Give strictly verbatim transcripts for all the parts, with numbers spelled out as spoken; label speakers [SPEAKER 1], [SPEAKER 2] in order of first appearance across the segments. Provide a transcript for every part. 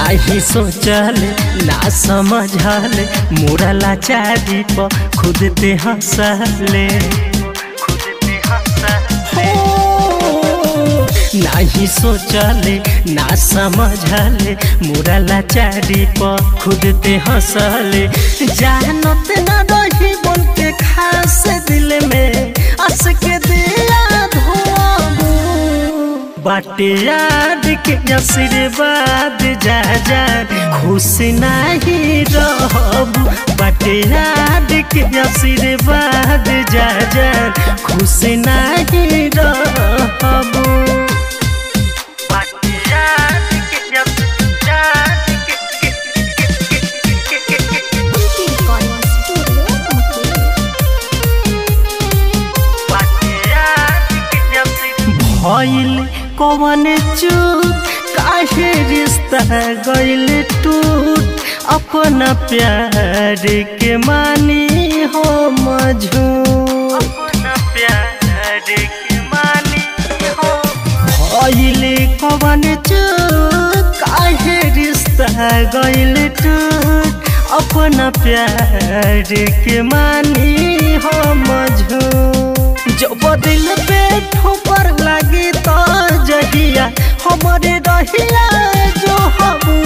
[SPEAKER 1] नहीं सोचले ना समझले मोरा लाचारी पर खुद ते हंसले नहीं सोचले ना समझले मोरा लाचारी पर खुद ते हंसले जानत ना रही बोल के खास दिल में हंस के दिया धोबू बाटे याद के आशीर्वाद जा जा खुश नहीं रहबू बाटे याद के आशीर्वाद जा जा खुश नहीं रहबू भइल कौन चूक काहे रिश्ता गइल टूट अपना प्यार के मानी हो मझूठ अपना प्यार के मानी हो भइल कौन चूक काहे रिश्ता गइल टूट अपना प्यार के मानी हो मझूठ जो बदिल पे ठोकर लगी तो जहिया हमारे रहिया जो हबू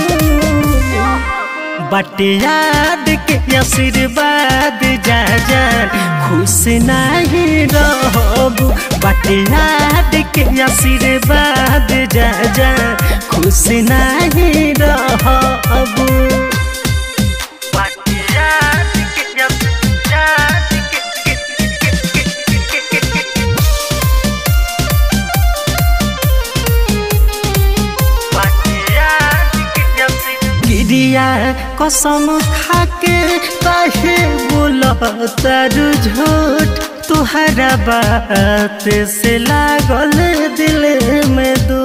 [SPEAKER 1] बाटे याद के आशीर्वाद जा जा खुश नहीं रहबू बाटे याद के आशीर्वाद जा जा खुश नहीं रहबू कसम खाके काहे बोलतारू झूठ तुहरा बात से लागल दिल में दो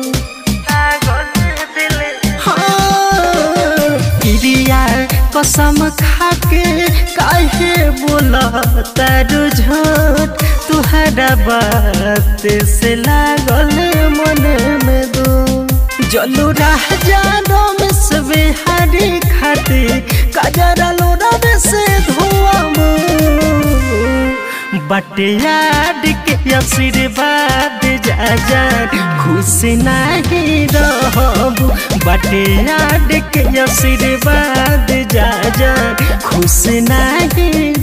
[SPEAKER 1] क्रिया कसम खाके काहे बोलतारू झूठ तुहरा बात से लागल मन में दो जलू राह जानो में सबे हरी खाती काजरा लोरा में से धुआं बाटे याद के आशीर्वाद जा जा खुश नहीं रहबू बाटे याद के आशीर्वाद जा जा खुश नहीं